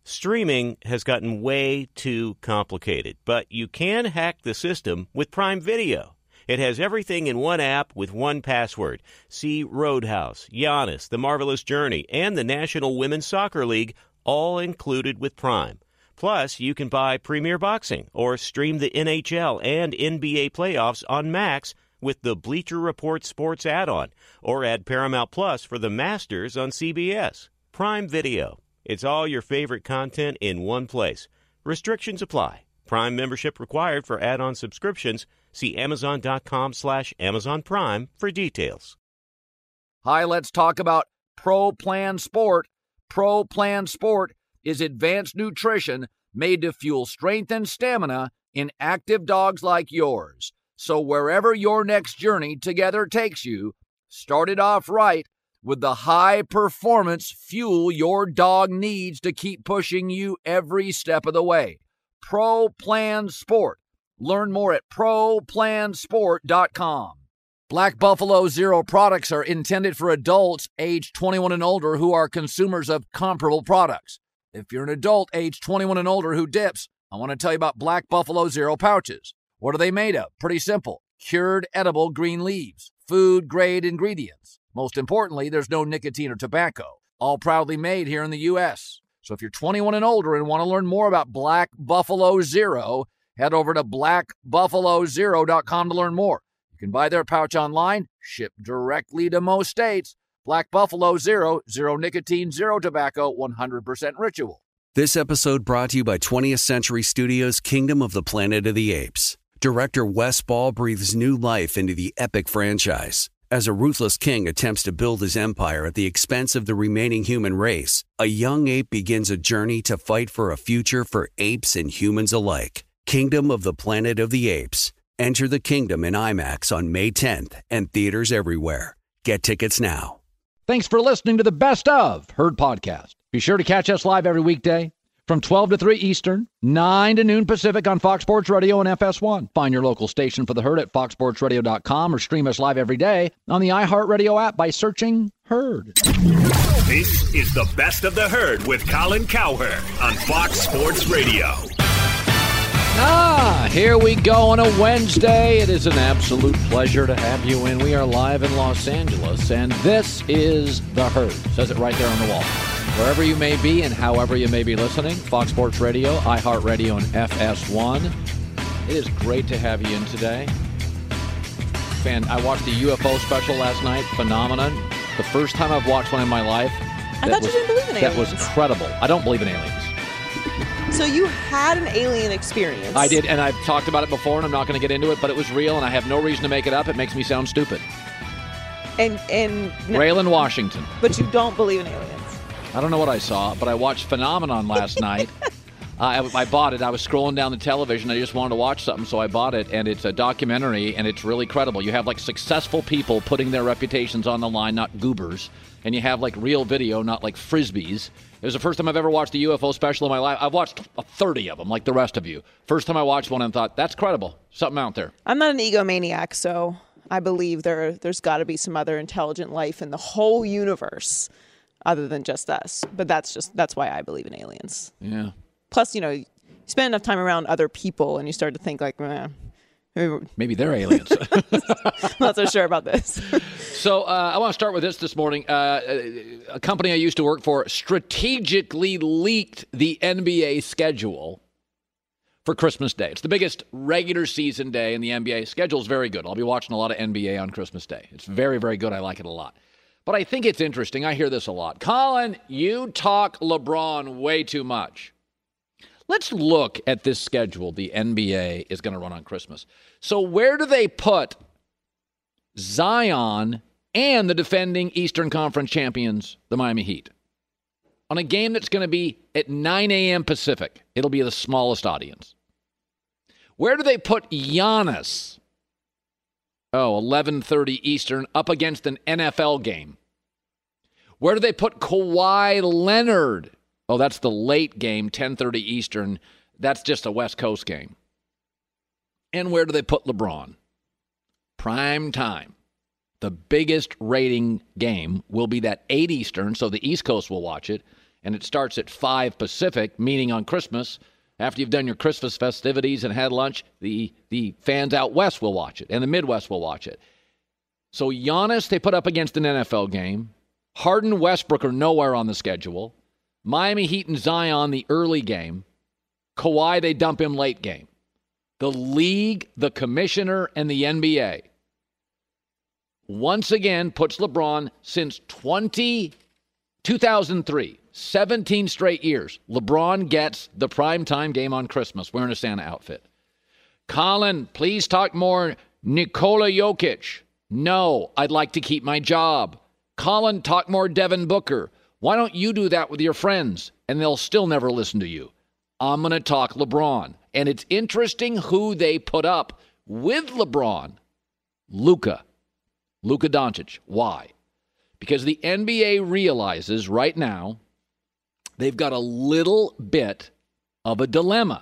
Streaming has gotten way too complicated, but you can hack the system with Prime Video. It has everything in one app with one password. See Roadhouse, Giannis, The Marvelous Journey, and the National Women's Soccer League, all included with Prime. Plus, you can buy Premier Boxing or stream the NHL and NBA playoffs on Max with the Bleacher Report Sports add-on, or add Paramount Plus for the Masters on CBS. Prime Video. It's all your favorite content in one place. Restrictions apply. Prime membership required for add-on subscriptions. See Amazon.com/Amazon Prime for details. Hi, let's talk about Pro Plan Sport. Pro Plan Sport is advanced nutrition made to fuel strength and stamina in active dogs like yours. So wherever your next journey together takes you, start it off right with the high-performance fuel your dog needs to keep pushing you every step of the way. Pro Plan Sport. Learn more at ProPlansport.com. Black Buffalo Zero products are intended for adults age 21 and older who are consumers of comparable products. If you're an adult age 21 and older who dips, I want to tell you about Black Buffalo Zero pouches. What are they made of? Pretty simple. Cured edible green leaves. Food-grade ingredients. Most importantly, there's no nicotine or tobacco. All proudly made here in the U.S. So if you're 21 and older and want to learn more about Black Buffalo Zero, head over to blackbuffalozero.com to learn more. You can buy their pouch online, shipped directly to most states. Black Buffalo Zero, zero nicotine, zero tobacco, 100% ritual. This episode brought to you by 20th Century Studios' Kingdom of the Planet of the Apes. Director Wes Ball breathes new life into the epic franchise. As a ruthless king attempts to build his empire at the expense of the remaining human race, a young ape begins a journey to fight for a future for apes and humans alike. Kingdom of the Planet of the Apes. Enter the kingdom in IMAX on May 10th and theaters everywhere. Get tickets now. Thanks for listening to the Best of Herd Podcast. Be sure to catch us live every weekday from 12 to 3 Eastern, 9 to noon Pacific on Fox Sports Radio and FS1. Find your local station for the Herd at foxsportsradio.com or stream us live every day on the iHeartRadio app by searching Herd. This is the Best of the Herd with Colin Cowherd on Fox Sports Radio. Here we go on a Wednesday. It is an absolute pleasure to have you in. We are live in Los Angeles, and this is The Herd. Says it right there on the wall. Wherever you may be and however you may be listening, Fox Sports Radio, iHeartRadio, and FS1. It is great to have you in today. I watched the UFO special last night. Phenomenon. The first time I've watched one in my life. I thought you didn't believe in aliens. That was incredible. I don't believe in aliens. So you had an alien experience. I did, and I've talked about it before, and I'm not going to get into it, but it was real, and I have no reason to make it up. It makes me sound stupid. And Raylan Washington. But you don't believe in aliens. I don't know what I saw, but I watched Phenomenon last night. I bought it. I was scrolling down the television. I just wanted to watch something, so I bought it, and it's a documentary, and it's really credible. You have, like, successful people putting their reputations on the line, not goobers, and you have, like, real video, not, like, Frisbees. It was the first time I've ever watched a UFO special in my life. I've watched 30 of them, like the rest of you. First time I watched one and thought, that's credible. Something out there. I'm not an egomaniac, so I believe there's got to be some other intelligent life in the whole universe other than just us. But that's why I believe in aliens. Yeah. Plus, you spend enough time around other people and you start to think like, maybe they're aliens. I'm not so sure about this. So I want to start with this morning. A company I used to work for strategically leaked the NBA schedule for Christmas Day. It's the biggest regular season day in the NBA. Schedule is very good. I'll be watching a lot of NBA on Christmas Day. It's very, very good. I like it a lot. But I think it's interesting. I hear this a lot. Colin, you talk LeBron way too much. Let's look at this schedule the NBA is going to run on Christmas. So where do they put Zion and the defending Eastern Conference champions, the Miami Heat? On a game that's going to be at 9 a.m. Pacific. It'll be the smallest audience. Where do they put Giannis? 11:30 Eastern, up against an NFL game. Where do they put Kawhi Leonard? That's the late game, 10:30 Eastern. That's just a West Coast game. And where do they put LeBron? Prime time. The biggest rating game will be that 8 Eastern, so the East Coast will watch it. and it starts at 5 Pacific, meaning on Christmas. After you've done your Christmas festivities and had lunch, the fans out west will watch it, and the Midwest will watch it. So Giannis, they put up against an NFL game. Harden, Westbrook are nowhere on the schedule. Miami Heat and Zion, the early game. Kawhi, they dump him late game. The league, the commissioner, and the NBA once again puts LeBron since 2003, 17 straight years. LeBron gets the primetime game on Christmas wearing a Santa outfit. Colin, please talk more Nikola Jokic. No, I'd like to keep my job. Colin, talk more Devin Booker. Why don't you do that with your friends? And they'll still never listen to you. I'm going to talk LeBron. And it's interesting who they put up with LeBron. Luka Doncic. Why? Because the NBA realizes right now they've got a little bit of a dilemma.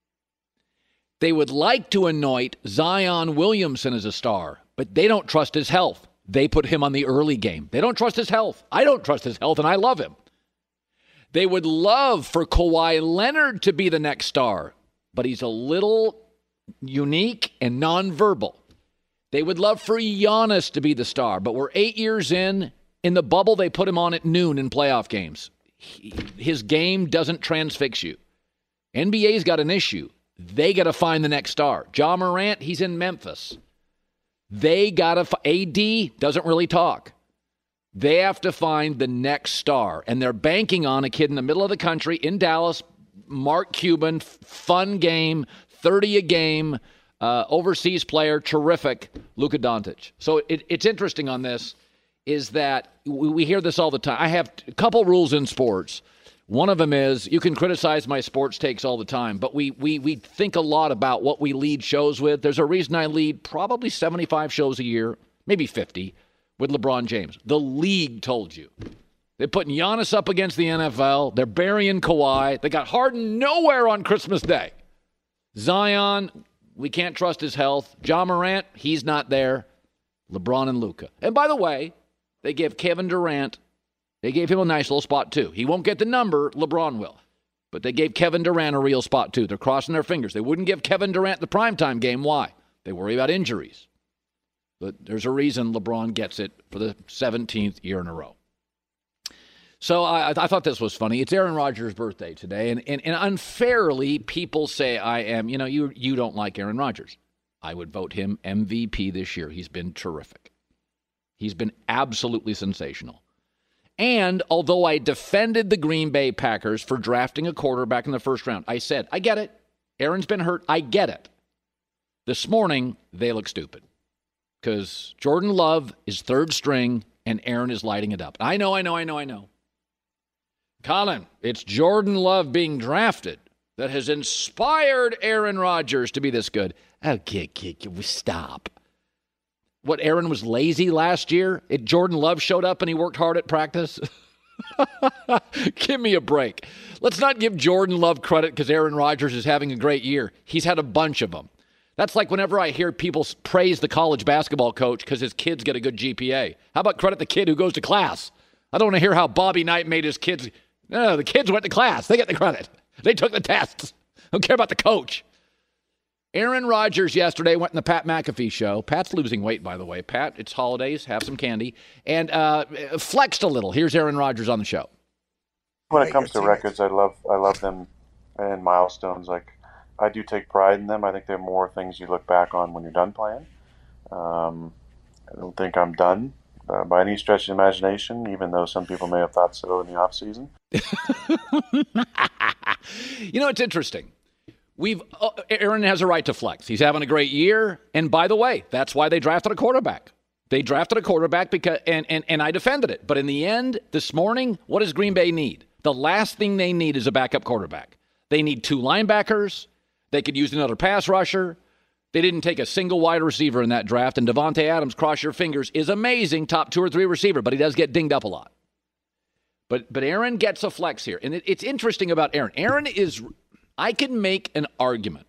They would like to anoint Zion Williamson as a star, but they don't trust his health. They put him on the early game. They don't trust his health. I don't trust his health, and I love him. They would love for Kawhi Leonard to be the next star, but he's a little unique and nonverbal. They would love for Giannis to be the star, but we're 8 years in. In the bubble, they put him on at noon in playoff games. His game doesn't transfix you. NBA's got an issue. They got to find the next star. Ja Morant, he's in Memphis. They got to AD doesn't really talk. They have to find the next star, and they're banking on a kid in the middle of the country in Dallas, Mark Cuban, fun game, 30 a game, overseas player, terrific, Luka Doncic. So it's interesting on this is that we hear this all the time. I have a couple rules in sports. One of them is you can criticize my sports takes all the time, but we think a lot about what we lead shows with. There's a reason I lead probably 75 shows a year, maybe 50, with LeBron James. The league told you. They're putting Giannis up against the NFL. They're burying Kawhi. They got Harden nowhere on Christmas Day. Zion, we can't trust his health. Ja Morant, he's not there. LeBron and Luka. And by the way, they gave Kevin Durant, they gave him a nice little spot too. He won't get the number, LeBron will. But they gave Kevin Durant a real spot too. They're crossing their fingers. They wouldn't give Kevin Durant the primetime game. Why? They worry about injuries. But there's a reason LeBron gets it for the 17th year in a row. So I thought this was funny. It's Aaron Rodgers' birthday today, and unfairly, people say I am, you don't like Aaron Rodgers. I would vote him MVP this year. He's been terrific. He's been absolutely sensational. And although I defended the Green Bay Packers for drafting a quarterback in the first round, I said, I get it. Aaron's been hurt. I get it. This morning, they look stupid because Jordan Love is third string and Aaron is lighting it up. I know. Colin, it's Jordan Love being drafted that has inspired Aaron Rodgers to be this good. Okay, stop. What, Aaron was lazy last year? Jordan Love showed up and he worked hard at practice? Give me a break. Let's not give Jordan Love credit because Aaron Rodgers is having a great year. He's had a bunch of them. That's like whenever I hear people praise the college basketball coach because his kids get a good GPA. How about credit the kid who goes to class? I don't want to hear how Bobby Knight made his kids. No, the kids went to class. They get the credit. They took the tests. Don't care about the coach. Aaron Rodgers yesterday went in the Pat McAfee show. Pat's losing weight, by the way. Pat, it's holidays. Have some candy. And flexed a little. Here's Aaron Rodgers on the show. When it comes to records, I love them and milestones. Like, I do take pride in them. I think they're more things you look back on when you're done playing. I don't think I'm done by any stretch of the imagination, even though some people may have thought so in the off season. It's interesting. Aaron has a right to flex. He's having a great year. And by the way, that's why they drafted a quarterback. They drafted a quarterback because, and I defended it. But in the end, this morning, what does Green Bay need? The last thing they need is a backup quarterback. They need 2 linebackers. They could use another pass rusher. They didn't take a single wide receiver in that draft. And Devontae Adams, cross your fingers, is amazing, top 2 or 3 receiver, but he does get dinged up a lot. But Aaron gets a flex here. And it's interesting about Aaron. Aaron is... I can make an argument.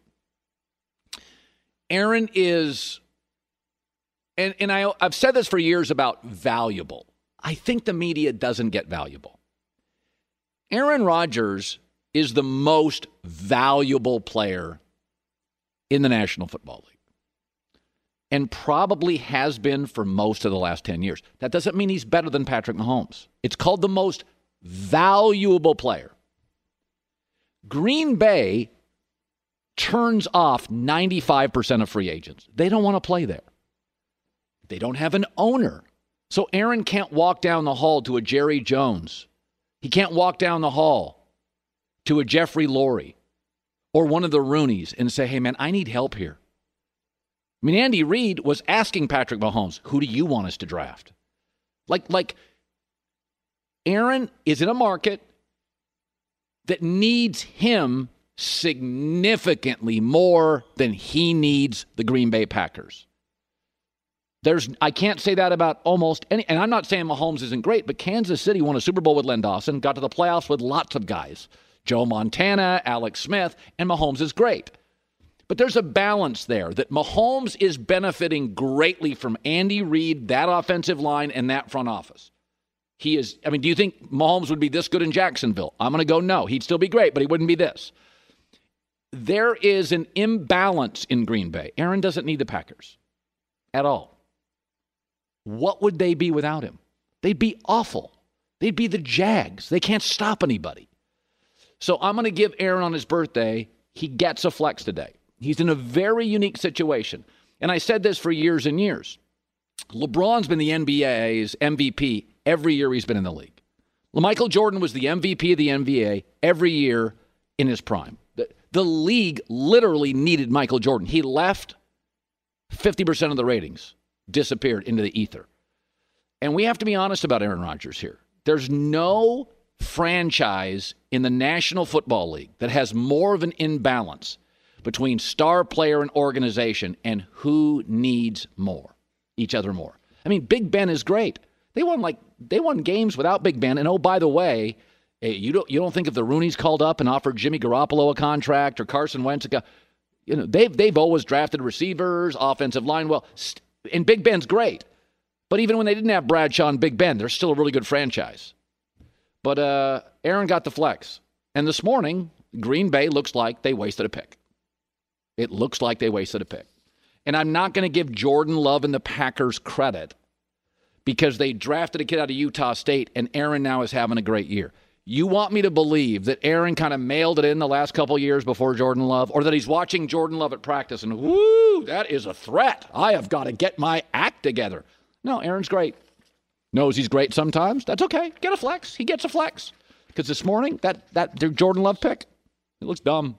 Aaron is, and I've said this for years about valuable. I think the media doesn't get valuable. Aaron Rodgers is the most valuable player in the National Football League and probably has been for most of the last 10 years. That doesn't mean he's better than Patrick Mahomes. It's called the most valuable player. Green Bay turns off 95% of free agents. They don't want to play there. They don't have an owner. So Aaron can't walk down the hall to a Jerry Jones. He can't walk down the hall to a Jeffrey Lurie or one of the Rooneys and say, hey, man, I need help here. I mean, Andy Reid was asking Patrick Mahomes, who do you want us to draft? Like Aaron is in a market that needs him significantly more than he needs the Green Bay Packers. I can't say that about almost any, and I'm not saying Mahomes isn't great, but Kansas City won a Super Bowl with Len Dawson, got to the playoffs with lots of guys. Joe Montana, Alex Smith, and Mahomes is great. But there's a balance there that Mahomes is benefiting greatly from Andy Reid, that offensive line, and that front office. He is, I mean, do you think Mahomes would be this good in Jacksonville? I'm going to go no. He'd still be great, but he wouldn't be this. There is an imbalance in Green Bay. Aaron doesn't need the Packers at all. What would they be without him? They'd be awful. They'd be the Jags. They can't stop anybody. So I'm going to give Aaron on his birthday, he gets a flex today. He's in a very unique situation. And I said this for years and years. LeBron's been the NBA's MVP every year he's been in the league. Michael Jordan was the MVP of the NBA every year in his prime. The league literally needed Michael Jordan. He left, 50% of the ratings disappeared into the ether. And we have to be honest about Aaron Rodgers here. There's no franchise in the National Football League that has more of an imbalance between star player and organization and who needs each other more. I mean, Big Ben is great. They won games without Big Ben. And oh, by the way, you don't think if the Rooneys called up and offered Jimmy Garoppolo a contract or Carson Wentz they've always drafted receivers, offensive line. Well, and Big Ben's great. But even when they didn't have Bradshaw and Big Ben, they're still a really good franchise. But Aaron got the flex. And this morning, Green Bay looks like they wasted a pick. It looks like they wasted a pick. And I'm not going to give Jordan Love and the Packers credit because they drafted a kid out of Utah State and Aaron now is having a great year. You want me to believe that Aaron kind of mailed it in the last couple of years before Jordan Love, or that he's watching Jordan Love at practice and, whoo, that is a threat. I have got to get my act together. No, Aaron's great. Knows he's great sometimes. That's okay. Get a flex. He gets a flex. Because this morning, that Jordan Love pick, it looks dumb.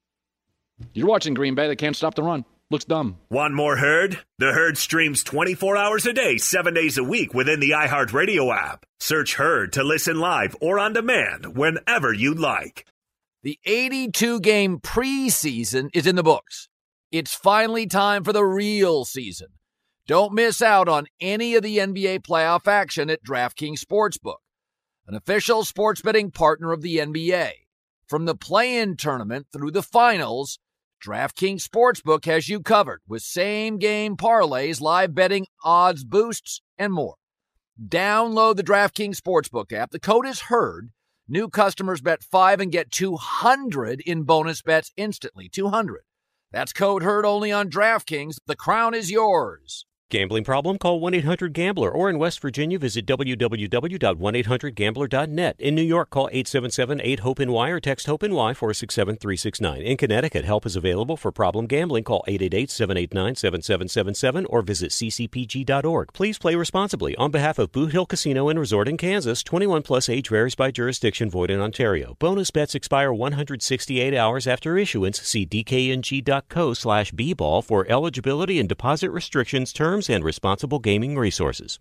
You're watching Green Bay. They can't stop the run. Looks dumb. Want more Herd? The Herd streams 24 hours a day, 7 days a week within the iHeartRadio app. Search Herd to listen live or on demand whenever you like. The 82-game preseason is in the books. It's finally time for the real season. Don't miss out on any of the NBA playoff action at DraftKings Sportsbook, an official sports betting partner of the NBA. From the play-in tournament through the finals, DraftKings Sportsbook has you covered with same-game parlays, live betting, odds boosts, and more. Download the DraftKings Sportsbook app. The code is HERD. New customers bet $5 and get $200 in bonus bets instantly. $200. That's code HERD only on DraftKings. The crown is yours. Gambling problem? Call 1-800-GAMBLER. Or in West Virginia, visit www.1800gambler.net. In New York, call 877-8-HOPE-NY or text HOPE-NY 467-369. In Connecticut, help is available for problem gambling. Call 888-789-7777 or visit ccpg.org. Please play responsibly. On behalf of Boot Hill Casino and Resort in Kansas, 21 plus age varies by jurisdiction, void in Ontario. Bonus bets expire 168 hours after issuance. See dkng.co/bball for eligibility and deposit restrictions, terms, and responsible gaming resources.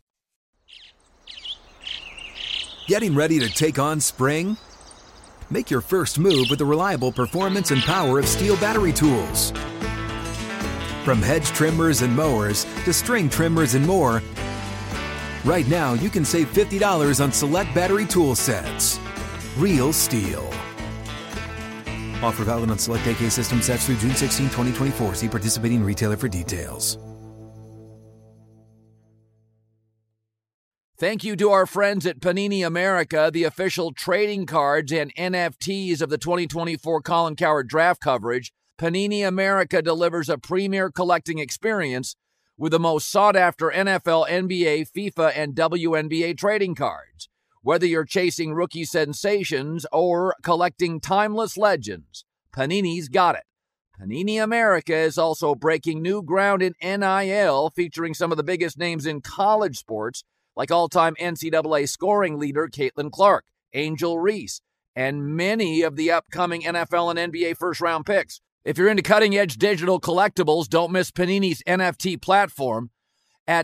Getting ready to take on spring? Make your first move with the reliable performance and power of Steel battery tools. From hedge trimmers and mowers to string trimmers and more, right now you can save $50 on select battery tool sets. Real Steel. Offer valid on select AK system sets through June 16, 2024. See participating retailer for details. Thank you to our friends at Panini America, the official trading cards and NFTs of the 2024 Colin Cowherd draft coverage. Panini America delivers a premier collecting experience with the most sought-after NFL, NBA, FIFA, and WNBA trading cards. Whether you're chasing rookie sensations or collecting timeless legends, Panini's got it. Panini America is also breaking new ground in NIL, featuring some of the biggest names in college sports, like all-time NCAA scoring leader Caitlin Clark, Angel Reese, and many of the upcoming NFL and NBA first-round picks. If you're into cutting-edge digital collectibles, don't miss Panini's NFT platform at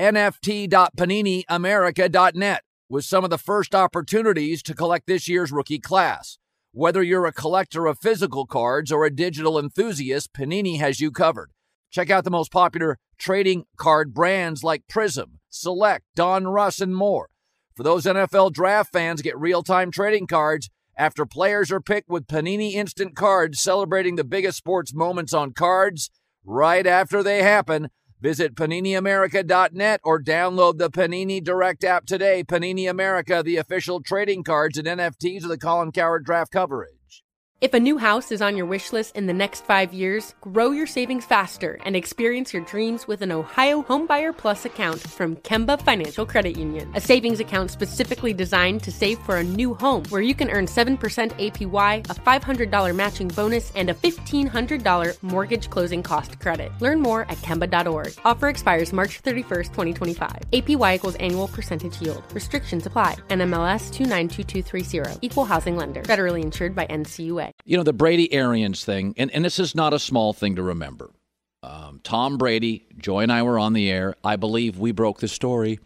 nft.paniniamerica.net with some of the first opportunities to collect this year's rookie class. Whether you're a collector of physical cards or a digital enthusiast, Panini has you covered. Check out the most popular trading card brands like Prism, Select, Don Russ, and more. For those NFL draft fans, get real-time trading cards after players are picked with Panini Instant Cards, celebrating the biggest sports moments on cards right after they happen. Visit PaniniAmerica.net or download the Panini Direct app today. Panini America, the official trading cards and NFTs of the Colin Cowherd draft coverage. If a new house is on your wish list in the next 5 years, grow your savings faster and experience your dreams with an Ohio Homebuyer Plus account from Kemba Financial Credit Union. A savings account specifically designed to save for a new home, where you can earn 7% APY, a $500 matching bonus, and a $1,500 mortgage closing cost credit. Learn more at Kemba.org. Offer expires March 31st, 2025. APY equals annual percentage yield. Restrictions apply. NMLS 292230. Equal housing lender. Federally insured by NCUA. You know, the Brady Arians thing, and this is not a small thing to remember. Tom Brady, Joy and I were on the air. I believe we broke the story.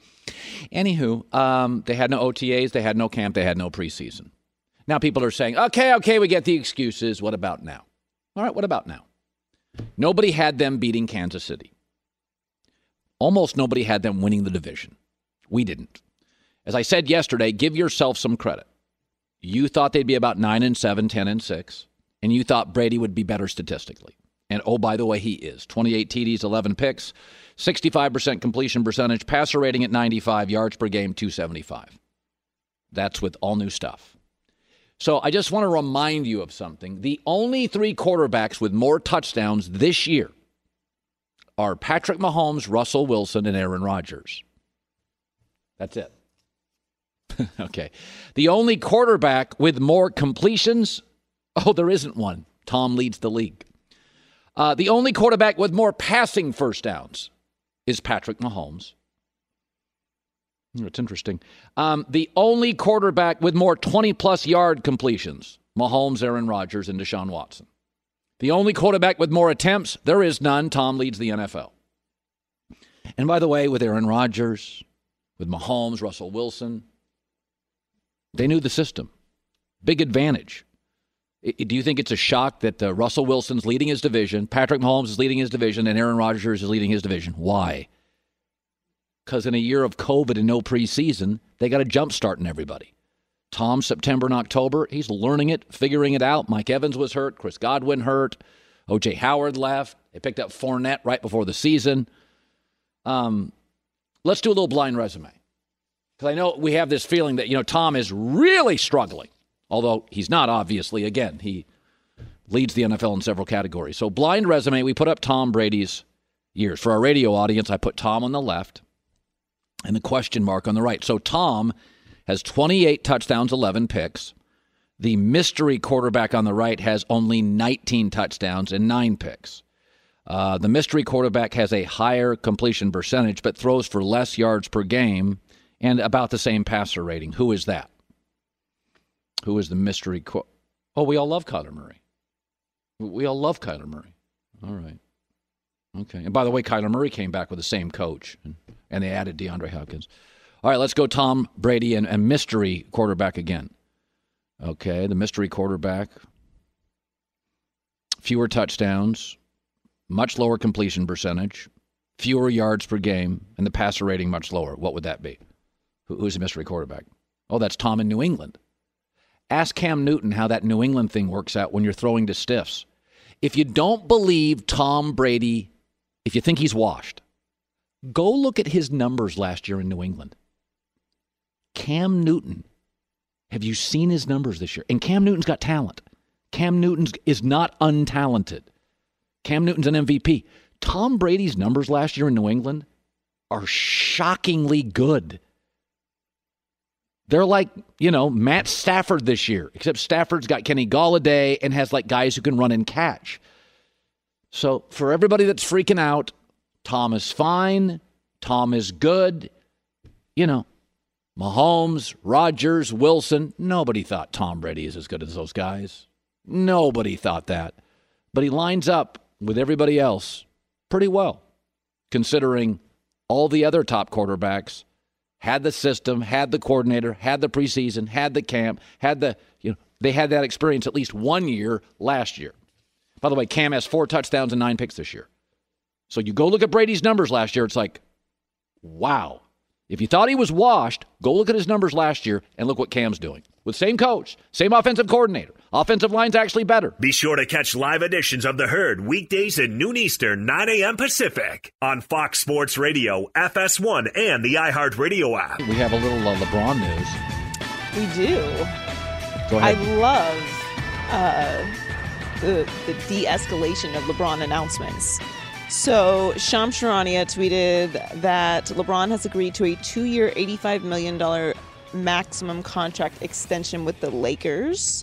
Anywho, they had no OTAs, they had no camp, they had no preseason. Now people are saying, okay, we get the excuses. What about now? All right, what about now? Nobody had them beating Kansas City. Almost nobody had them winning the division. We didn't. As I said yesterday, give yourself some credit. You thought they'd be about 9-7, 10-6, and you thought Brady would be better statistically. And oh, by the way, he is. 28 TDs, 11 picks, 65% completion percentage, passer rating at 95, yards per game, 275. That's with all new stuff. So I just want to remind you of something. The only three quarterbacks with more touchdowns this year are Patrick Mahomes, Russell Wilson, and Aaron Rodgers. That's it. Okay. The only quarterback with more completions, there isn't one. Tom leads the league. The only quarterback with more passing first downs is Patrick Mahomes. It's interesting. The only quarterback with more 20-plus yard completions, Mahomes, Aaron Rodgers, and Deshaun Watson. The only quarterback with more attempts, there is none. Tom leads the NFL. And by the way, with Aaron Rodgers, with Mahomes, Russell Wilson, they knew the system. Big advantage. Do you think it's a shock that Russell Wilson's leading his division, Patrick Mahomes is leading his division, and Aaron Rodgers is leading his division? Why? Because in a year of COVID and no preseason, they got a jump start in everybody. Tom, September and October, he's learning it, figuring it out. Mike Evans was hurt. Chris Godwin hurt. O.J. Howard left. They picked up Fournette right before the season. Let's do a little blind resume. Because I know we have this feeling that, Tom is really struggling. Although he's not, obviously. Again, he leads the NFL in several categories. So blind resume, we put up Tom Brady's years. For our radio audience, I put Tom on the left and the question mark on the right. So Tom has 28 touchdowns, 11 picks. The mystery quarterback on the right has only 19 touchdowns and 9 picks. The mystery quarterback has a higher completion percentage but throws for less yards per game and about the same passer rating. Who is that? Who is the mystery? We all love Kyler Murray. We all love Kyler Murray. All right. Okay. And by the way, Kyler Murray came back with the same coach, and they added DeAndre Hopkins. All right, let's go Tom Brady and mystery quarterback again. Okay, the mystery quarterback. Fewer touchdowns, much lower completion percentage, fewer yards per game, and the passer rating much lower. What would that be? Who's the mystery quarterback? Oh, that's Tom in New England. Ask Cam Newton how that New England thing works out when you're throwing to stiffs. If you don't believe Tom Brady, if you think he's washed, go look at his numbers last year in New England. Cam Newton. Have you seen his numbers this year? And Cam Newton's got talent. Cam Newton is not untalented. Cam Newton's an MVP. Tom Brady's numbers last year in New England are shockingly good. They're like, Matt Stafford this year, except Stafford's got Kenny Golladay and has like guys who can run and catch. So for everybody that's freaking out, Tom is fine. Tom is good. Mahomes, Rodgers, Wilson. Nobody thought Tom Brady is as good as those guys. Nobody thought that. But he lines up with everybody else pretty well, considering all the other top quarterbacks had the system, had the coordinator, had the preseason, had the camp, they had that experience at least 1 year last year. By the way, Cam has 4 touchdowns and 9 picks this year. So you go look at Brady's numbers last year, it's like, wow. If you thought he was washed, go look at his numbers last year and look what Cam's doing. With same coach, same offensive coordinator. Offensive line's actually better. Be sure to catch live editions of The Herd weekdays at noon Eastern, 9 a.m. Pacific on Fox Sports Radio, FS1, and the iHeartRadio app. We have a little LeBron news. We do. Go ahead. I love the de-escalation of LeBron announcements. So Shams Charania tweeted that LeBron has agreed to a 2-year, $85 million maximum contract extension with the Lakers.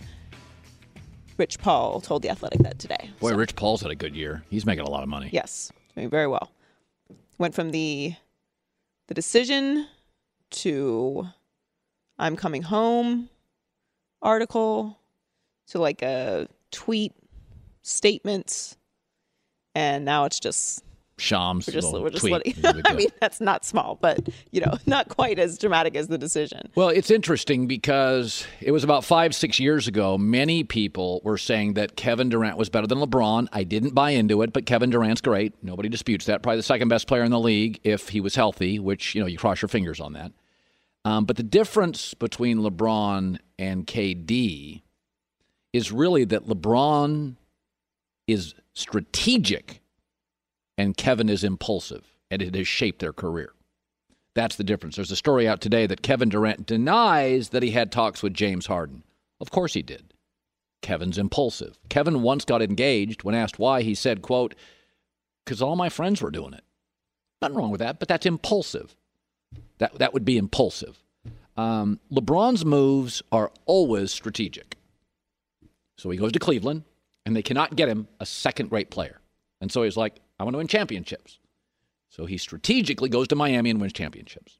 Rich Paul told The Athletic that today. Boy, Rich Paul's had a good year. He's making a lot of money. Yes, doing very well. Went from the decision to I'm coming home article to like a tweet statements. And now it's just Shams. We're just letting. I mean, that's not small, but not quite as dramatic as the decision. Well, it's interesting because it was about 5-6 years ago. Many people were saying that Kevin Durant was better than LeBron. I didn't buy into it, but Kevin Durant's great. Nobody disputes that. Probably the second best player in the league if he was healthy, which you cross your fingers on that. But the difference between LeBron and KD is really that LeBron is strategic and Kevin is impulsive, and it has shaped their career. That's the difference. There's a story out today that Kevin Durant denies that he had talks with James Harden. Of course he did. Kevin's impulsive. Kevin once got engaged. When asked why, he said, quote, because all my friends were doing it. Nothing wrong with that, but that's impulsive. That would be impulsive. LeBron's moves are always strategic. So he goes to Cleveland, and they cannot get him a second-rate player. And so he's like, I want to win championships. So he strategically goes to Miami and wins championships.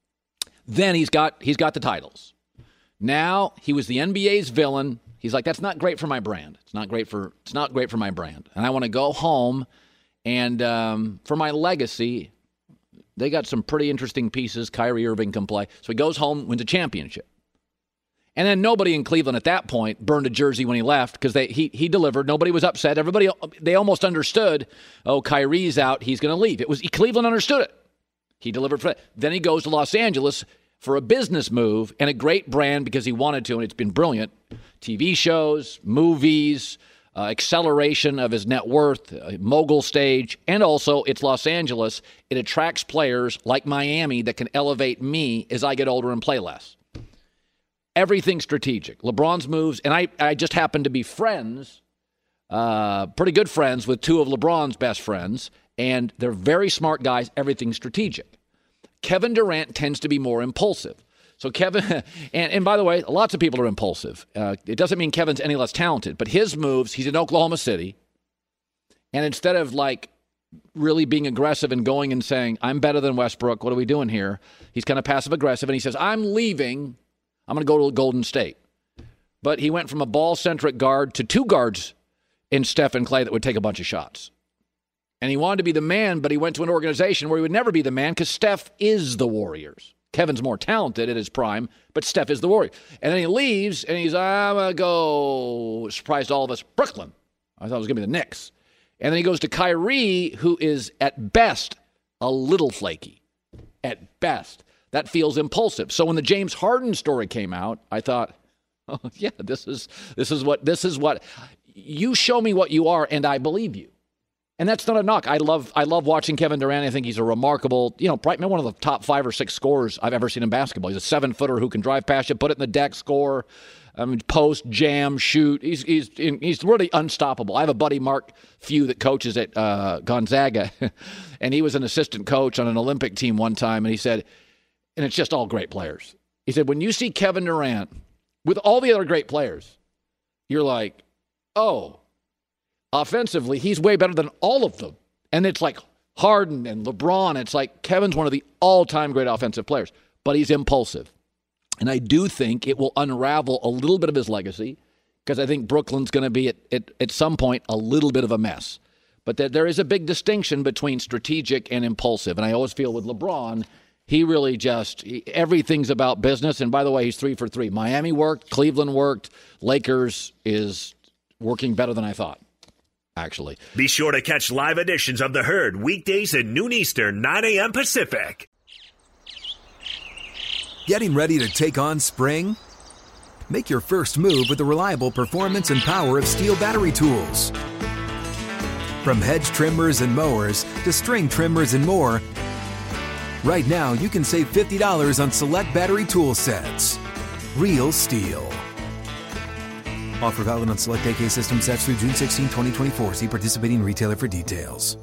Then he's got the titles. Now he was the NBA's villain. He's like, that's not great for my brand. It's not great for my brand. And I want to go home and for my legacy, they got some pretty interesting pieces. Kyrie Irving can play. So he goes home, wins a championship. And then nobody in Cleveland at that point burned a jersey when he left because he delivered. Nobody was upset. They almost understood, Kyrie's out. He's going to leave. Cleveland understood it. He delivered for it. Then he goes to Los Angeles for a business move and a great brand because he wanted to, and it's been brilliant. TV shows, movies, acceleration of his net worth, mogul stage, and also it's Los Angeles. It attracts players like Miami that can elevate me as I get older and play less. Everything strategic. LeBron's moves, and I just happen to be friends, pretty good friends with 2 of LeBron's best friends, and they're very smart guys. Everything's strategic. Kevin Durant tends to be more impulsive. So Kevin, and by the way, lots of people are impulsive. It doesn't mean Kevin's any less talented, but his moves, he's in Oklahoma City, and instead of like really being aggressive and going and saying, I'm better than Westbrook, what are we doing here? He's kind of passive-aggressive, and he says, I'm leaving. I'm going to go to Golden State. But he went from a ball-centric guard to 2 guards in Steph and Clay that would take a bunch of shots. And he wanted to be the man, but he went to an organization where he would never be the man because Steph is the Warriors. Kevin's more talented at his prime, but Steph is the Warrior. And then he leaves, and he's, I'm going to go, surprised all of us, Brooklyn. I thought it was going to be the Knicks. And then he goes to Kyrie, who is at best a little flaky. At best. That feels impulsive. So when the James Harden story came out, I thought, oh yeah, this is what you show me what you are, and I believe you. And that's not a knock. I love watching Kevin Durant. I think he's a remarkable, probably one of the top 5 or 6 scorers I've ever seen in basketball. He's a 7-footer who can drive past you, put it in the deck, score, post, jam, shoot. He's really unstoppable. I have a buddy, Mark Few, that coaches at Gonzaga, and he was an assistant coach on an Olympic team one time, and he said, and it's just all great players. He said, when you see Kevin Durant with all the other great players, you're like, oh, offensively, he's way better than all of them. And it's like Harden and LeBron. It's like Kevin's one of the all-time great offensive players, but he's impulsive. And I do think it will unravel a little bit of his legacy because I think Brooklyn's going to be at some point a little bit of a mess. But there is a big distinction between strategic and impulsive. And I always feel with LeBron, he really everything's about business. And by the way, he's 3 for 3. Miami worked, Cleveland worked, Lakers is working better than I thought. Actually. Be sure to catch live editions of The Herd weekdays at noon Eastern, 9 a.m. Pacific. Getting ready to take on spring? Make your first move with the reliable performance and power of Steel battery tools. From hedge trimmers and mowers to string trimmers and more, right now you can save $50 on select battery tool sets. Real Steel. Offer valid on select AK system sets through June 16, 2024. See participating retailer for details.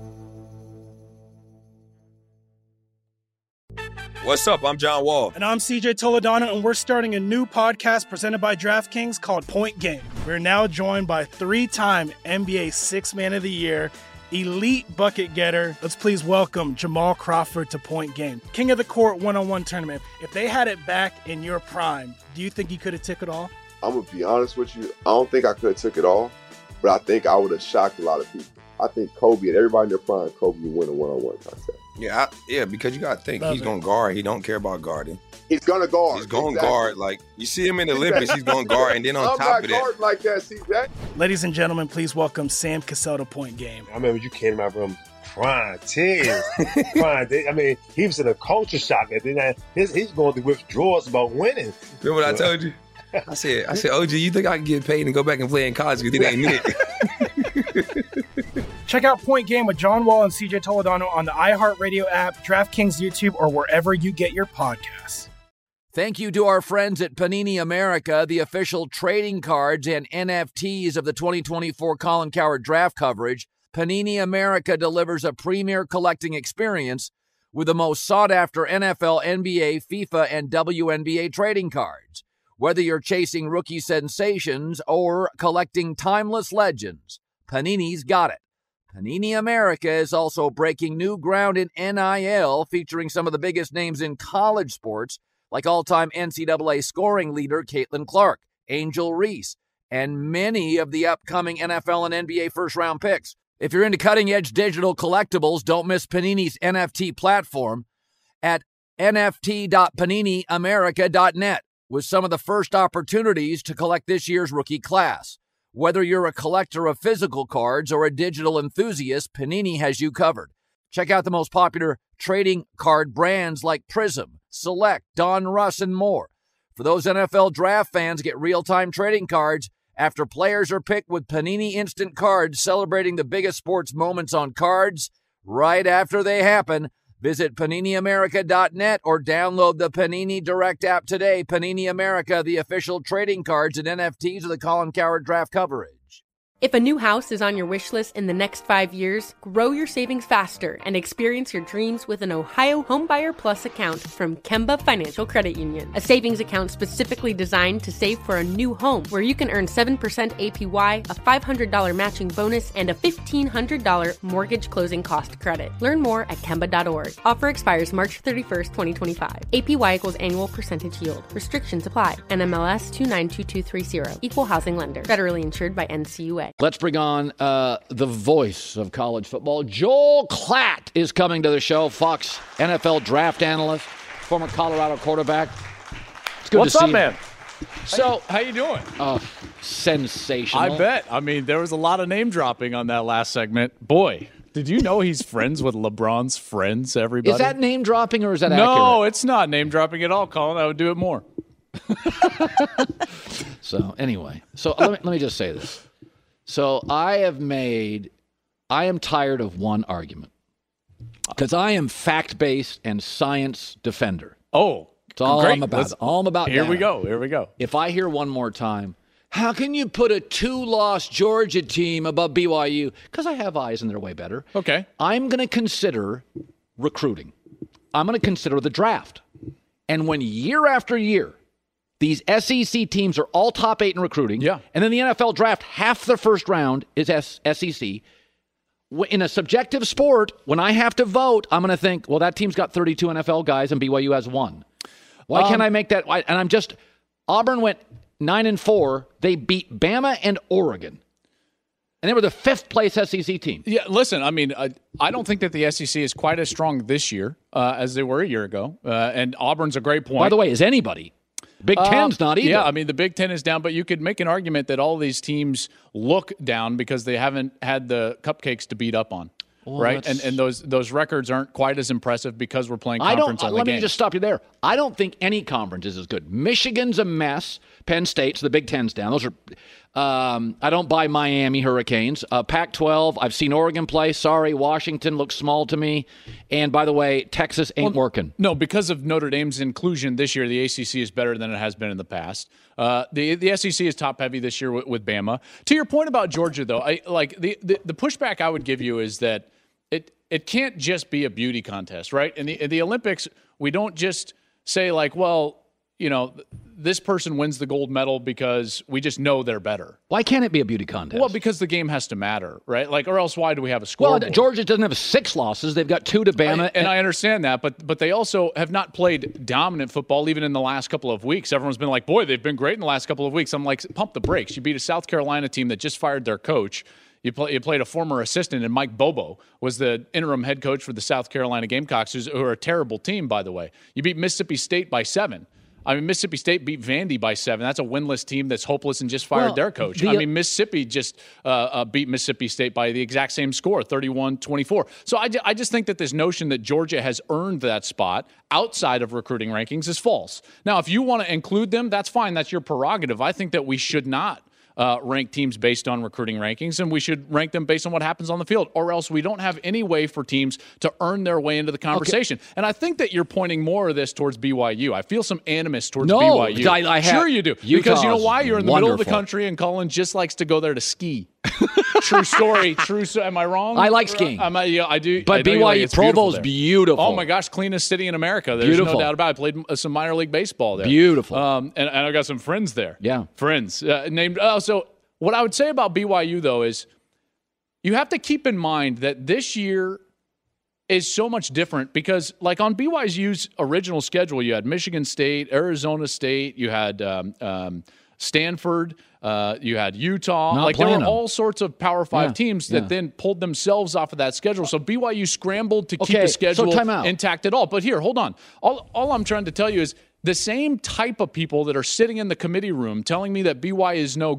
What's up? I'm John Wall. And I'm CJ Toledano, and we're starting a new podcast presented by DraftKings called Point Game. We're now joined by 3-time NBA Sixth Man of the Year, elite bucket getter. Let's please welcome Jamal Crawford to Point Game. King of the Court one-on-one tournament. If they had it back in your prime, do you think you could have took it all? I'm going to be honest with you. I don't think I could have took it all, but I think I would have shocked a lot of people. I think Kobe and everybody in their prime, Kobe would win a one-on-one contest. Yeah, because you got to think. He's going to guard. He don't care about guarding. He's going to guard. He's going to guard. Like, you see him in the Olympics, he's going to guard. And then on top of that. I'm not guarding like that, CJ. Ladies and gentlemen, please welcome Sam Cassell to Point Game. I remember you came out from crying, tears, crying. I mean, he was in a culture shock. And then he's going through withdrawals about winning. Remember what I told you? I said, OG, you think I can get paid and go back and play in college because it ain't it? Check out Point Game with John Wall and CJ Toledano on the iHeartRadio app, DraftKings YouTube, or wherever you get your podcasts. Thank you to our friends at Panini America, the official trading cards and NFTs of the 2024 Colin Cowherd draft coverage. Panini America delivers a premier collecting experience with the most sought-after NFL, NBA, FIFA, and WNBA trading cards. Whether you're chasing rookie sensations or collecting timeless legends, Panini's got it. Panini America is also breaking new ground in NIL, featuring some of the biggest names in college sports, like all-time NCAA scoring leader Caitlin Clark, Angel Reese, and many of the upcoming NFL and NBA first-round picks. If you're into cutting-edge digital collectibles, don't miss Panini's NFT platform at nft.paniniamerica.net. with some of the first opportunities to collect this year's rookie class. Whether you're a collector of physical cards or a digital enthusiast, Panini has you covered. Check out the most popular trading card brands like Prism, Select, Don Russ, and more. For those NFL draft fans, get real-time trading cards after players are picked with Panini Instant Cards, celebrating the biggest sports moments on cards right after they happen. Visit PaniniAmerica.net or download the Panini Direct app today. Panini America, the official trading cards and NFTs of the Colin Cowherd draft coverage. If a new house is on your wish list in the next 5 years, grow your savings faster and experience your dreams with an Ohio Homebuyer Plus account from Kemba Financial Credit Union. A savings account specifically designed to save for a new home, where you can earn 7% APY, a $500 matching bonus, and a $1,500 mortgage closing cost credit. Learn more at Kemba.org. Offer expires March 31st, 2025. APY equals annual percentage yield. Restrictions apply. NMLS 292230. Equal housing lender. Federally insured by NCUA. Let's bring on the voice of college football. Joel Klatt is coming to the show, Fox NFL draft analyst, former Colorado quarterback. It's good What's to see up, you. man? So, how you doing? Sensational. I bet. I mean, there was a lot of name dropping on that last segment. Boy, did you know he's friends with LeBron's friends, everybody? Is that name dropping or is that accurate? No, it's not name dropping at all, Colin. I would do it more. So, anyway. So, let me just say this. So I have made I am tired of one argument because I am fact-based and science defender. Oh, it's all great. I'm about. All I'm about. Here we go. If I hear one more time, how can you put a 2-loss Georgia team above BYU? Because I have eyes and they're way better. Okay. I'm going to consider recruiting. I'm going to consider the draft. And when year after year, these SEC teams are all top 8 in recruiting, and then the NFL draft, half the first round is SEC. In a subjective sport, when I have to vote, I'm going to think, well, that team's got 32 NFL guys and BYU has 1. Why can't I make that? And Auburn went 9-4. They beat Bama and Oregon. And they were the 5th place SEC team. Yeah, listen, I mean, I don't think that the SEC is quite as strong this year as they were a year ago. And Auburn's a great point. By the way, is anybody? Big Ten's not either. Yeah, I mean, the Big Ten is down, but you could make an argument that all these teams look down because they haven't had the cupcakes to beat up on. Well, right? And those records aren't quite as impressive because we're playing conference-only games. Let me just stop you there. I don't think any conference is as good. Michigan's a mess. Penn State's the Big Ten's down. Those are I don't buy Miami Hurricanes. Pac-12, I've seen Oregon play. Sorry, Washington looks small to me. And by the way, Texas ain't working. No, because of Notre Dame's inclusion this year, the ACC is better than it has been in the past. The SEC is top-heavy this year with Bama. To your point about Georgia, though, the pushback I would give you is that it can't just be a beauty contest, right? In the Olympics, we don't just say like, well, you know, this person wins the gold medal because we just know they're better. Why can't it be a beauty contest? Well, because the game has to matter, right? Like, or else why do we have a scoreboard? Well, Georgia doesn't have 6 losses. They've got 2 to Bama. I understand that, but they also have not played dominant football even in the last couple of weeks. Everyone's been like, boy, they've been great in the last couple of weeks. I'm like, pump the brakes. You beat a South Carolina team that just fired their coach. You played a former assistant, and Mike Bobo was the interim head coach for the South Carolina Gamecocks, who are a terrible team, by the way. You beat Mississippi State by 7. I mean, Mississippi State beat Vandy by 7. That's a winless team that's hopeless and just fired their coach. Mississippi just beat Mississippi State by the exact same score, 31-24. So I just think that this notion that Georgia has earned that spot outside of recruiting rankings is false. Now, if you want to include them, that's fine. That's your prerogative. I think that we should not rank teams based on recruiting rankings, and we should rank them based on what happens on the field, or else we don't have any way for teams to earn their way into the conversation. Okay. And I think that you're pointing more of this towards BYU. I feel some animus towards BYU. Sure you do. Because you know why? You're in the middle of the country, and Colin just likes to go there to ski. True story. Am I wrong? I like skiing. I do. But BYU, Provo's beautiful. Oh my gosh, cleanest city in America. There's no doubt about it. I played some minor league baseball there. Beautiful. And I got some friends there. Yeah. Friends. Named. So what I would say about BYU, though, is you have to keep in mind that this year is so much different because, like, on BYU's original schedule, you had Michigan State, Arizona State, you had Stanford, you had Utah. There were all sorts of Power 5 teams that then pulled themselves off of that schedule. So BYU scrambled to keep the schedule intact at all. But here, hold on. All I'm trying to tell you is the same type of people that are sitting in the committee room telling me that BYU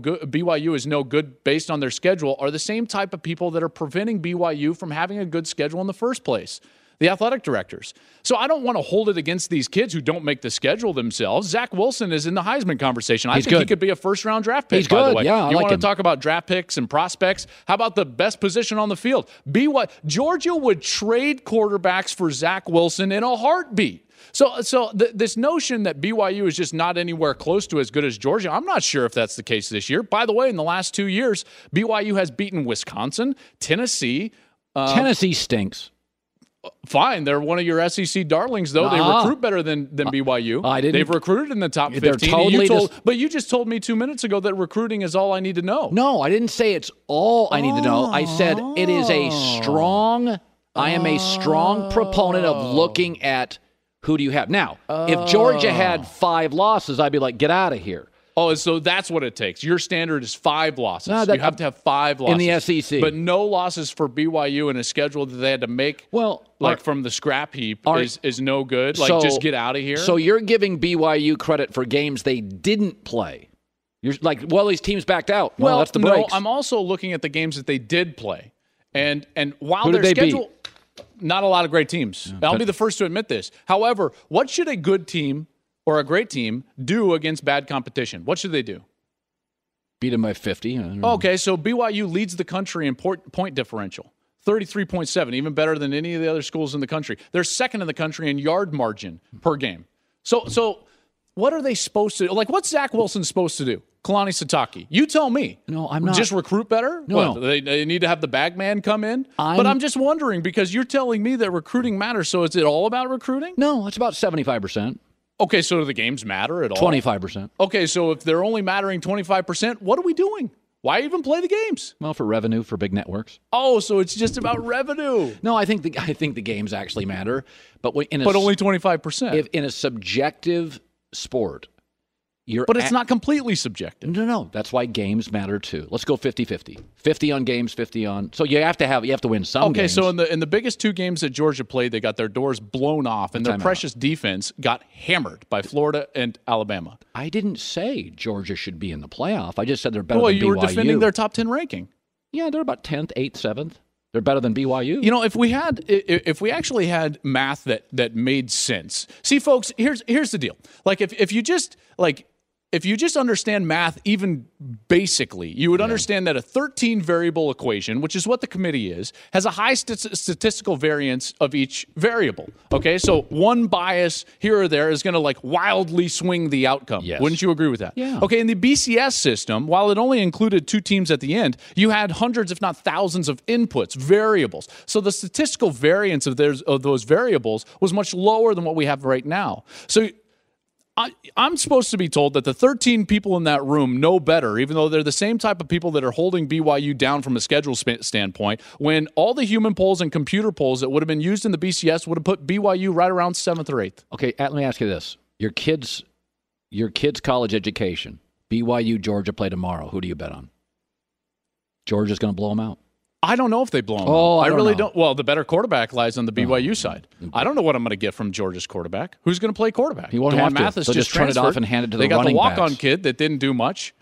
is no good based on their schedule are the same type of people that are preventing BYU from having a good schedule in the first place. The athletic directors. So I don't want to hold it against these kids who don't make the schedule themselves. Zach Wilson is in the Heisman conversation. I think he could be a first-round draft pick, by the way. Yeah, you want to talk about draft picks and prospects? How about the best position on the field? Georgia would trade quarterbacks for Zach Wilson in a heartbeat. So this notion that BYU is just not anywhere close to as good as Georgia, I'm not sure if that's the case this year. By the way, in the last 2 years, BYU has beaten Wisconsin, Tennessee. Tennessee stinks. Fine, they're one of your SEC darlings, though. They recruit better than BYU. They've recruited in the top 15. But you just told me 2 minutes ago that recruiting is all I need to know. No, I didn't say it's all I need to know. I said it is a strong. I am a strong proponent of looking at who do you have now. If Georgia had 5 losses, I'd be like, get out of here. Oh, so that's what it takes. Your standard is 5 losses. No, you have to have 5 losses. In the SEC. But no losses for BYU in a schedule that they had to make from the scrap heap is no good. Just get out of here. So you're giving BYU credit for games they didn't play. You're like, well, these teams backed out. Well, that's the breaks. No, I'm also looking at the games that they did play. And while their schedule... Not a lot of great teams. Yeah, I'll be the first to admit this. However, what should a good team or a great team do against bad competition? What should they do? Beat them by 50. Okay, so BYU leads the country in point differential. 33.7, even better than any of the other schools in the country. They're second in the country in yard margin per game. So what are they supposed to do? Like, what's Zach Wilson supposed to do? Kalani Sitake. You tell me. No, I'm not. Just recruit better? No. They need to have the bag man come in? But I'm just wondering, because you're telling me that recruiting matters, so is it all about recruiting? No, it's about 75%. Okay, so do the games matter at all? 25%. Okay, so if they're only mattering 25%, what are we doing? Why even play the games? Well, for revenue, for big networks. Oh, so it's just about revenue. No, I think the games actually matter, but only 25%. If in a subjective sport, but it's not completely subjective. No. That's why games matter too. Let's go 50-50. 50 on games, 50 on. So you have to win some games. Okay, so in the biggest two games that Georgia played, they got their doors blown off, and their precious defense got hammered by Florida and Alabama. I didn't say Georgia should be in the playoff. I just said they're better than BYU. Well, you were defending their top 10 ranking. Yeah, they're about 10th, 8th, 7th. They're better than BYU. You know, if we actually had math that made sense. See, folks, here's the deal. Like if you just understand math even basically, you would understand that a 13-variable equation, which is what the committee is, has a high statistical variance of each variable. Okay, so one bias here or there is going to wildly swing the outcome. Yes. Wouldn't you agree with that? Yeah. Okay, in the BCS system, while it only included 2 teams at the end, you had hundreds, if not thousands, of inputs, variables. So the statistical variance of those variables was much lower than what we have right now. So I'm supposed to be told that the 13 people in that room know better, even though they're the same type of people that are holding BYU down from a schedule standpoint, when all the human polls and computer polls that would have been used in the BCS would have put BYU right around 7th or 8th. Okay, let me ask you this. Your kids' college education, BYU, Georgia play tomorrow. Who do you bet on? Georgia's going to blow them out. I don't know if they blow them out. I really don't. Well, the better quarterback lies on the BYU side. I don't know what I'm going to get from Georgia's quarterback. Who's going to play quarterback? He won't have to. Mathis just turn it off and hand it to the running backs. They got the walk-on kid that didn't do much.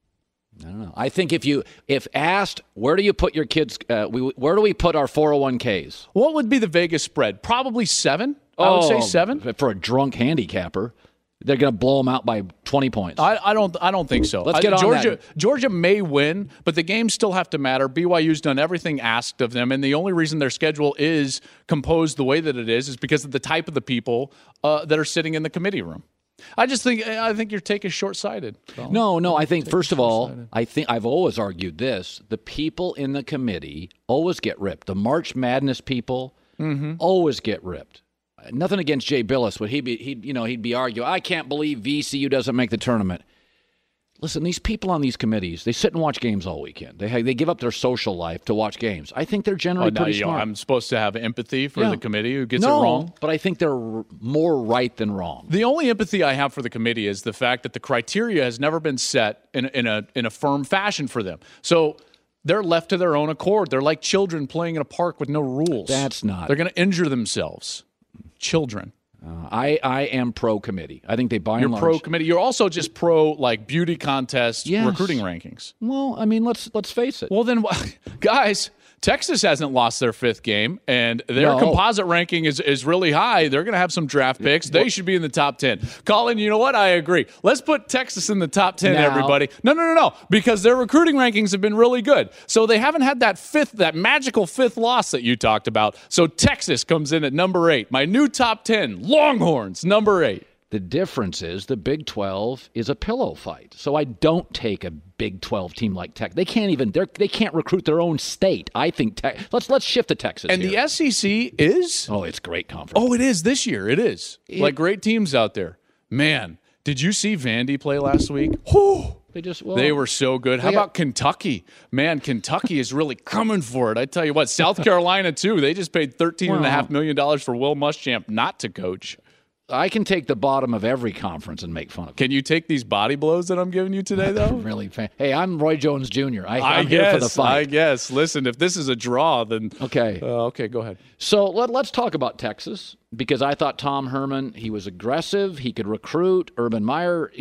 I don't know. I think if asked, where do you put your kids? Where do we put our 401ks? What would be the Vegas spread? Probably 7. I would say 7 for a drunk handicapper. They're going to blow them out by 20 points. I don't think so. Let's get on that. Georgia may win, but the games still have to matter. BYU's done everything asked of them, and the only reason their schedule is composed the way that it is because of the type of the people that are sitting in the committee room. I think your take is short-sighted. No. I think first of all, I've always argued this: the people in the committee always get ripped. The March Madness people always get ripped. Nothing against Jay Billis, but he'd be arguing, I can't believe VCU doesn't make the tournament. Listen, these people on these committees, they sit and watch games all weekend. They give up their social life to watch games. I think they're generally pretty smart. I'm supposed to have empathy for the committee who gets it wrong? But I think they're more right than wrong. The only empathy I have for the committee is the fact that the criteria has never been set in a firm fashion for them. So they're left to their own accord. They're like children playing in a park with no rules. That's not. They're going to injure themselves. Children. I am pro-committee. I think they buy and large. You're pro-committee. You're also just pro beauty contest recruiting rankings. Well, I mean, let's face it. Well, then, guys, Texas hasn't lost their 5th game, and their composite ranking is really high. They're going to have some draft picks. They should be in the top 10. Colin, you know what? I agree. Let's put Texas in the top 10, everybody. No, because their recruiting rankings have been really good. So they haven't had that magical 5th loss that you talked about. So Texas comes in at number 8. My new top 10, Longhorns, number 8. The difference is the Big 12 is a pillow fight. So I don't take a Big 12 team like Tech. They can't recruit their own state. I think let's shift to Texas. And here. the SEC is? Oh, it's a great conference. Oh, it is this year. It is. Great teams out there. Man, did you see Vandy play last week? Whew. They were so good. How about Kentucky? Man, Kentucky is really coming for it. I tell you what, South Carolina too. They just paid $13.5 million for Will Muschamp not to coach. I can take the bottom of every conference and make fun of it. Can you take these body blows that I'm giving you today, though? Really? Hey, I'm Roy Jones Jr. I'm here for the fight. I guess. Listen, if this is a draw, then... Okay. Okay, go ahead. So let's talk about Texas, because I thought Tom Herman, he was aggressive. He could recruit. Urban Meyer,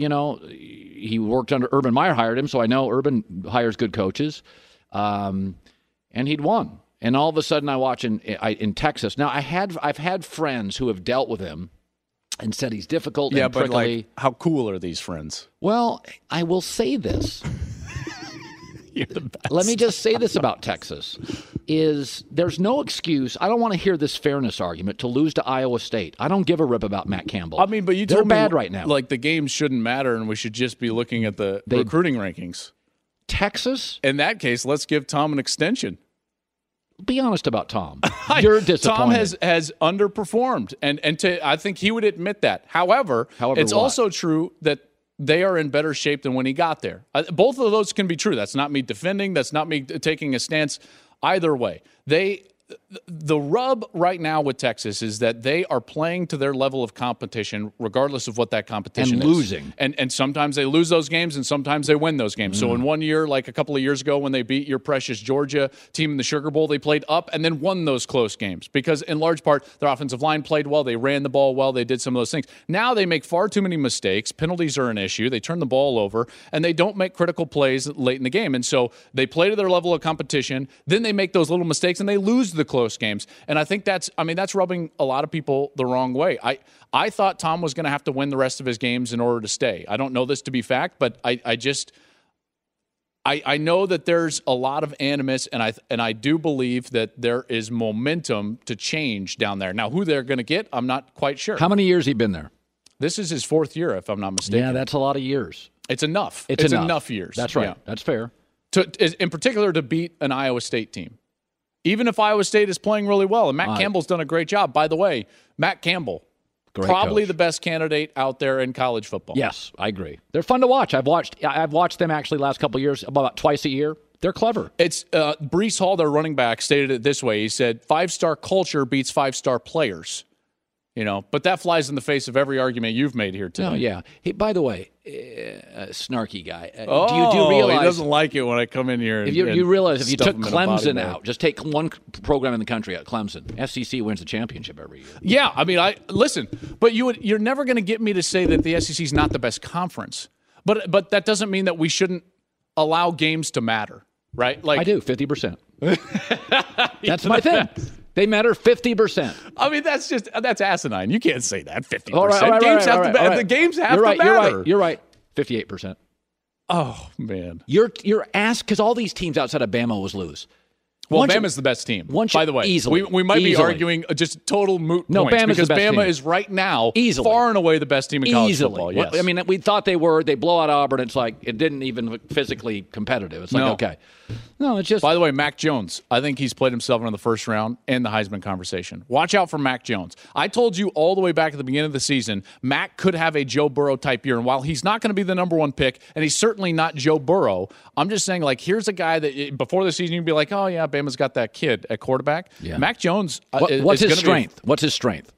he worked under... Urban Meyer hired him, so I know Urban hires good coaches. And he'd won. And all of a sudden I watch in Texas. Now, I've had friends who have dealt with him and said he's difficult and prickly. But how cool are these friends? Well, I will say this. You're the best. Let me just say this about Texas. is there's no excuse. I don't want to hear this fairness argument to lose to Iowa State. I don't give a rip about Matt Campbell. I mean, but they're bad right now. Like, the games shouldn't matter, and we should just be looking at the recruiting rankings. Texas? In that case, let's give Tom an extension. Be honest about Tom. You're disappointed. Tom has underperformed, and I think he would admit that. However it's also true that they are in better shape than when he got there. Both of those can be true. That's not me defending. That's not me taking a stance. Either way, the rub right now with Texas is that they are playing to their level of competition, regardless of what that competition and is. Losing. And sometimes they lose those games, and sometimes they win those games. So in one year, like a couple of years ago when they beat your precious Georgia team in the Sugar Bowl, they played up and then won those close games because, in large part, their offensive line played well. They ran the ball well. They did some of those things. Now they make far too many mistakes. Penalties are an issue. They turn the ball over, and they don't make critical plays late in the game. And so they play to their level of competition. Then they make those little mistakes, and they lose the close games. And I think that's rubbing a lot of people the wrong way. I thought Tom was going to have to win the rest of his games in order to stay. I don't know this to be fact, but I know that there's a lot of animus, and I do believe that there is momentum to change down there. Now, who they're going to get, I'm not quite sure. How many years he been there? This is his 4th year, if I'm not mistaken. Yeah, that's a lot of years. It's enough. It's enough years. That's right. Yeah. That's fair. In particular, to beat an Iowa State team. Even if Iowa State is playing really well, and Matt Campbell's done a great job. By the way, Matt Campbell, probably the best candidate out there in college football. Yes, I agree. They're fun to watch. I've watched them actually last couple of years, about twice a year. They're clever. It's Breece Hall, their running back, stated it this way. He said, 5-star culture beats 5-star players. But that flies in the face of every argument you've made here today. Oh, yeah. Hey, by the way, snarky guy. Do you realize he doesn't like it when I come in here? If you realize if you took Clemson out, just take one program in the country out, Clemson. SEC wins the championship every year. Yeah, I mean, listen, but you're never going to get me to say that the SEC is not the best conference. But that doesn't mean that we shouldn't allow games to matter, right? I do 50%. That's my thing. They matter 50%. I mean, that's asinine. You can't say that 50%. All right, games have to matter. The games have to matter. You're right. 58%. Oh man, you're asked because all these teams outside of Bama was lose. Well, Bama's the best team. By the way, easily, we might be arguing just total moot points Bama's because the best Bama team. is right now easily far and away the best team in college football. Yes. I mean, we thought they were. They blow out Auburn. It's like it didn't even look physically competitive. It's like okay, no, it's just. By the way, Mac Jones. I think he's played himself into the first round and the Heisman conversation. Watch out for Mac Jones. I told you all the way back at the beginning of the season, Mac could have a Joe Burrow type year, and while he's not going to be the number 1 pick, and he's certainly not Joe Burrow, I'm just saying, like, here's a guy that before the season you'd be like, oh yeah, Bama's got that kid at quarterback. Yeah. Mac Jones. What's his strength? What's his strength?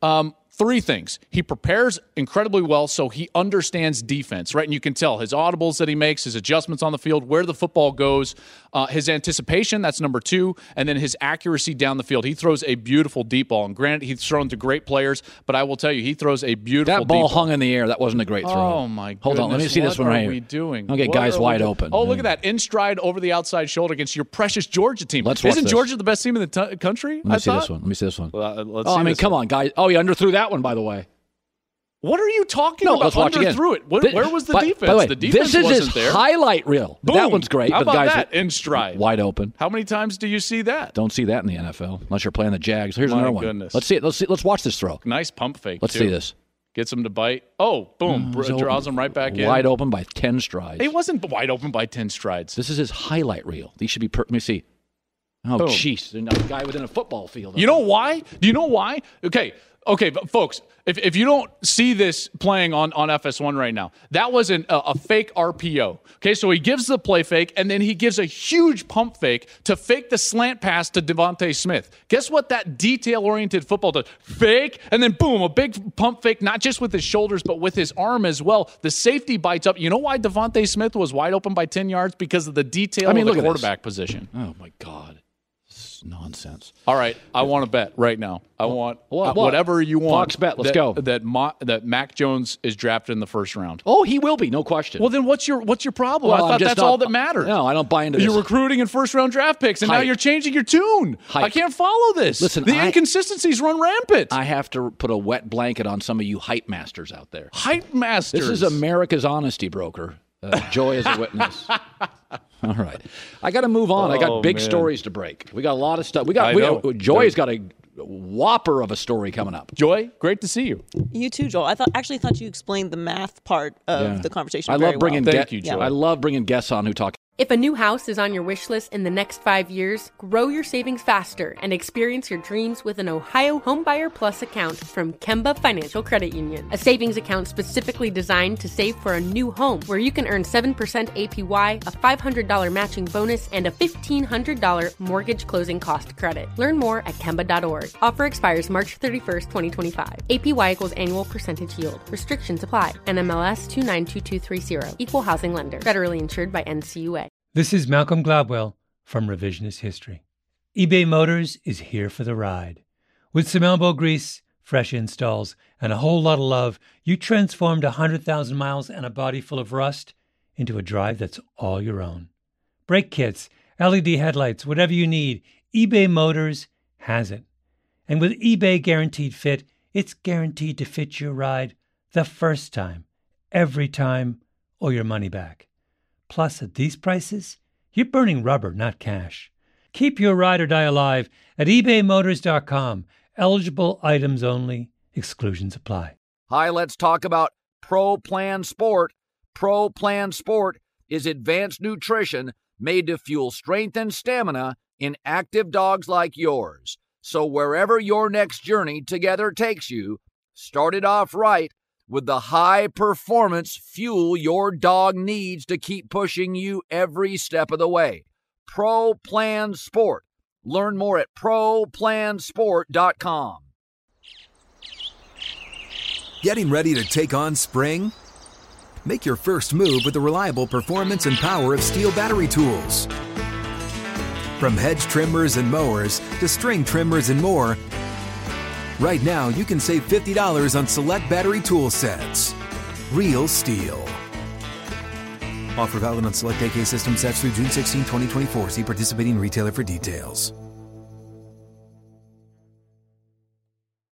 3 things. He prepares incredibly well, so he understands defense, right? And you can tell his audibles that he makes, his adjustments on the field, where the football goes, his anticipation, that's number 2, and then his accuracy down the field. He throws a beautiful deep ball. And granted, he's thrown to great players, but I will tell you, he throws a beautiful deep ball. That ball hung in the air. That wasn't a great throw. Oh, my goodness. Hold on. Let me see this one right here. What are we doing? Okay, guys wide open. Oh, look at that. In stride over the outside shoulder against your precious Georgia team. Isn't Georgia the best team in the country? Let me see this one. Well, come on, guys. Oh, he underthrew that one, by the way. What are you talking about? Let's watch again. Through it. Where was the defense? By the way, the defense this is wasn't his there. highlight reel. Boom. That one's great. How but about guys that? In stride. Wide open. How many times do you see that? Don't see that in the NFL unless you're playing the Jags. Here's My another one. goodness. Let's see it. Let's watch this throw. Nice pump fake. Let's see this. Gets him to bite. Oh, boom. Draws him right back in. Wide open by 10 strides. He wasn't wide open by 10 strides. This is his highlight reel. These should be let me see. Oh, jeez. There's a guy within a football field. You know why? Do you know why? Okay, but folks, if you don't see this playing on FS1 right now, that was a fake RPO. Okay, so he gives the play fake, and then he gives a huge pump fake to fake the slant pass to Devontae Smith. Guess what that detail-oriented football does? Fake, and then boom, a big pump fake, not just with his shoulders, but with his arm as well. The safety bites up. You know why Devontae Smith was wide open by 10 yards? Because of the detail of the quarterback position. Oh, my God. Nonsense. All right, I want to bet right now. I want what? Whatever you want. Fox bet. Let's go. That Mac Jones is drafted in the first round. Oh, he will be, no question. Well, then what's your problem? Well, I thought that's all that matters. No, I don't buy into this. You're recruiting in first round draft picks, and now you're changing your tune. I can't follow this. Listen, the inconsistencies run rampant. I have to put a wet blanket on some of you hype masters out there. Hype masters. This is America's honesty broker. Joy is a witness. All right. I got to move on. I got big stories to break. We got a lot of stuff. Joy's got a whopper of a story coming up. Joy, great to see you. You too, Joel. I thought you explained the math part of the conversation. I love bringing Thank you, Joy. I love bringing guests on who talk. If a new house is on your wish list in the next 5 years, grow your savings faster and experience your dreams with an Ohio Homebuyer Plus account from Kemba Financial Credit Union. A savings account specifically designed to save for a new home, where you can earn 7% APY, a $500 matching bonus, and a $1,500 mortgage closing cost credit. Learn more at Kemba.org. Offer expires March 31st, 2025. APY equals annual percentage yield. Restrictions apply. NMLS 292230. Equal housing lender. Federally insured by NCUA. This is Malcolm Gladwell from Revisionist History. eBay Motors is here for the ride. With some elbow grease, fresh installs, and a whole lot of love, you transformed 100,000 miles and a body full of rust into a drive that's all your own. Brake kits, LED headlights, whatever you need, eBay Motors has it. And with eBay Guaranteed Fit, it's guaranteed to fit your ride the first time, every time, or your money back. Plus, at these prices, you're burning rubber, not cash. Keep your ride or die alive at ebaymotors.com. Eligible items only. Exclusions apply. Hi, let's talk about Pro Plan Sport. Pro Plan Sport is advanced nutrition made to fuel strength and stamina in active dogs like yours. So wherever your next journey together takes you, start it off right with the high-performance fuel your dog needs to keep pushing you every step of the way. Pro Plan Sport. Learn more at ProPlansport.com. Getting ready to take on spring? Make your first move with the reliable performance and power of Steel battery tools. From hedge trimmers and mowers to string trimmers and more, right now, you can save $50 on select battery tool sets. Real Steel. Offer valid on select AK system sets through June 16, 2024. See participating retailer for details.